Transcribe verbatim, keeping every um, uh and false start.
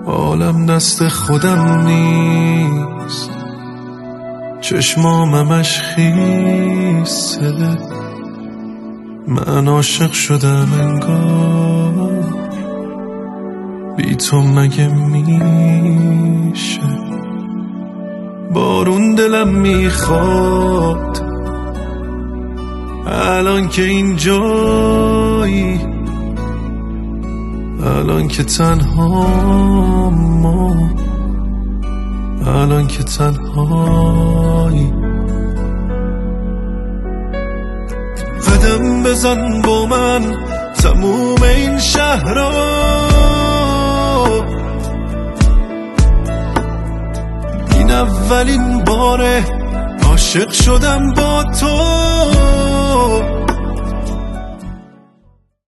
عالم دست خودم نیست، چشمامش خیسه، من عاشق شدم انگار، بی تو مگه میشه؟ بارون دلم میخواد الان که اینجایی، الان که تنها ما، الان که تنهایی. قدم بزن با من تموم این شهرها، این اولین باره عاشق شدم با تو.